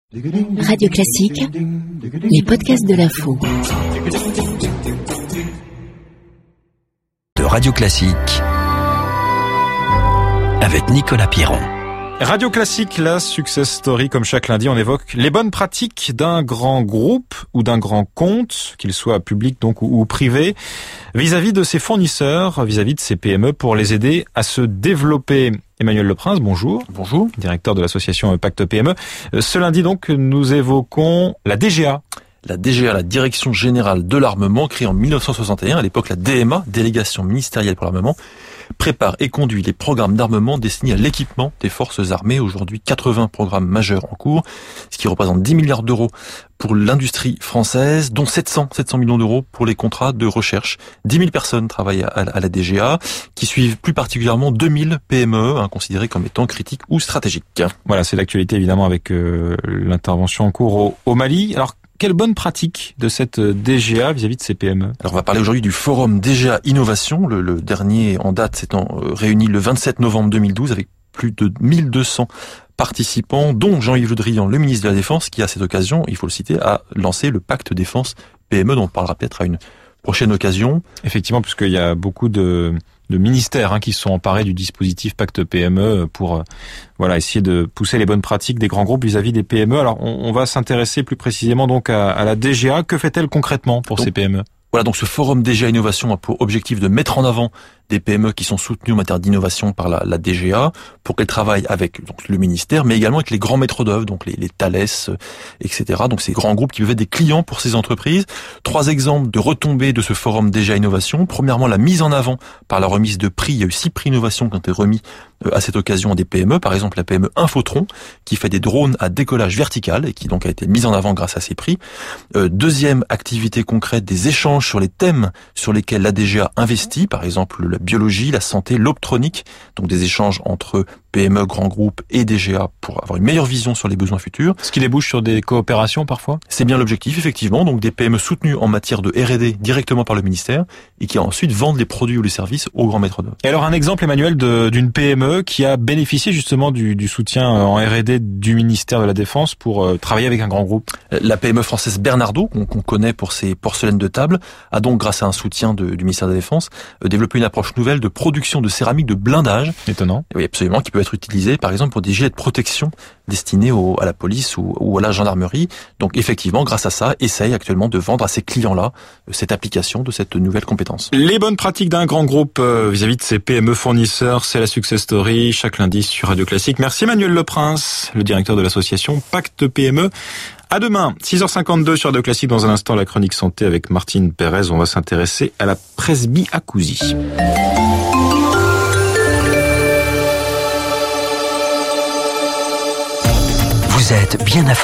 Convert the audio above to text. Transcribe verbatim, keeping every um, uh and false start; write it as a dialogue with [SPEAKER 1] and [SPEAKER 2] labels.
[SPEAKER 1] Radio Classique, les podcasts de l'info.
[SPEAKER 2] De Radio Classique, avec Nicolas Piron.
[SPEAKER 3] Radio Classique, la success story, comme chaque lundi, on évoque les bonnes pratiques d'un grand groupe ou d'un grand compte, qu'il soit public donc ou, ou privé, vis-à-vis de ses fournisseurs, vis-à-vis de ses P M E, pour les aider à se développer. Emmanuel Leprince, bonjour.
[SPEAKER 4] Bonjour.
[SPEAKER 3] Directeur de l'association Pacte P M E. Ce lundi donc, nous évoquons la D G A.
[SPEAKER 4] La D G A, la Direction Générale de l'Armement, créée en mille neuf cent soixante et un, à l'époque la D M A, Délégation Ministérielle pour l'Armement, prépare et conduit les programmes d'armement destinés à l'équipement des forces armées. Aujourd'hui, quatre-vingts programmes majeurs en cours, ce qui représente dix milliards d'euros pour l'industrie française, dont sept cents millions d'euros pour les contrats de recherche. dix mille personnes travaillent à, à la D G A, qui suivent plus particulièrement deux mille P M E, hein, considérées comme étant critiques ou stratégiques.
[SPEAKER 3] Voilà, c'est l'actualité évidemment avec euh, l'intervention en cours au, au Mali. Alors, quelle bonne pratique de cette D G A vis-à-vis de ces P M E?
[SPEAKER 4] Alors on va parler aujourd'hui du forum D G A Innovation. Le, le dernier en date s'étant réuni le vingt-sept novembre deux mille douze avec plus de mille deux cents participants, dont Jean-Yves Le Drian, le ministre de la Défense, qui à cette occasion, il faut le citer, a lancé le pacte défense P M E, dont on parlera peut-être à une prochaine occasion.
[SPEAKER 3] Effectivement, puisqu'il y a beaucoup de... de ministères hein, qui se sont emparés du dispositif Pacte P M E pour euh, voilà essayer de pousser les bonnes pratiques des grands groupes vis-à-vis des P M E. Alors on, on va s'intéresser plus précisément donc à, à la D G A. Que fait-elle concrètement pour donc, ces P M E?
[SPEAKER 4] Voilà, donc ce forum D G A Innovation a pour objectif de mettre en avant des P M E qui sont soutenues en matière d'innovation par la, la D G A, pour qu'elles travaillent avec donc, le ministère, mais également avec les grands maîtres d'œuvre, donc les, les Thales, euh, et cetera. Donc ces grands groupes qui peuvent être des clients pour ces entreprises. Trois exemples de retombées de ce forum D G A Innovation. Premièrement, la mise en avant par la remise de prix. Il y a eu six prix innovation qui ont été remis euh, à cette occasion à des P M E. Par exemple, la P M E Infotron, qui fait des drones à décollage vertical et qui donc a été mise en avant grâce à ces prix. Euh, deuxième activité concrète, des échanges sur les thèmes sur lesquels la D G A investit. Par exemple, la biologie, la santé, l'optronique, donc des échanges entre P M E, grands groupes et D G A pour avoir une meilleure vision sur les besoins futurs.
[SPEAKER 3] Ce qui débouche sur des coopérations parfois?
[SPEAKER 4] C'est bien l'objectif, effectivement. Donc des P M E soutenues en matière de R et D directement par le ministère et qui ensuite vendent les produits ou les services aux grands maîtres d'œuvre.
[SPEAKER 3] Et alors un exemple, Emmanuel, de, d'une P M E qui a bénéficié justement du, du soutien en R et D du ministère de la Défense pour euh, travailler avec un grand groupe.
[SPEAKER 4] La P M E française Bernardo, qu'on, qu'on connaît pour ses porcelaines de table, a donc, grâce à un soutien de, du ministère de la Défense, euh, développé une approche nouvelle de production de céramique de blindage.
[SPEAKER 3] Étonnant.
[SPEAKER 4] Oui, absolument, qui peut être utilisé par exemple pour des gilets de protection destinés au, à la police ou, ou à la gendarmerie. Donc effectivement, grâce à ça, essaye actuellement de vendre à ces clients-là euh, cette application de cette nouvelle compétence.
[SPEAKER 3] Les bonnes pratiques d'un grand groupe euh, vis-à-vis de ses P M E fournisseurs, c'est la success story chaque lundi sur Radio Classique. Merci Emmanuel Leprince, le directeur de l'association Pacte P M E. À demain, six heures cinquante-deux sur Radio Classique. Dans un instant, la chronique santé avec Martine Pérez. On va s'intéresser à la presbyacousie.
[SPEAKER 2] Vous êtes bien informé.